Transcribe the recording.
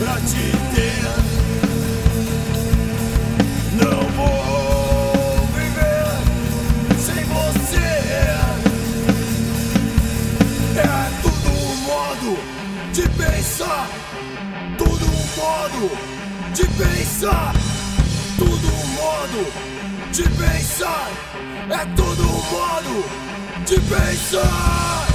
pra te ter. Não vou viver sem você. É tudo um modo de pensar, tudo um modo de pensar, tudo um modo de pensar, é tudo um modo de pensar.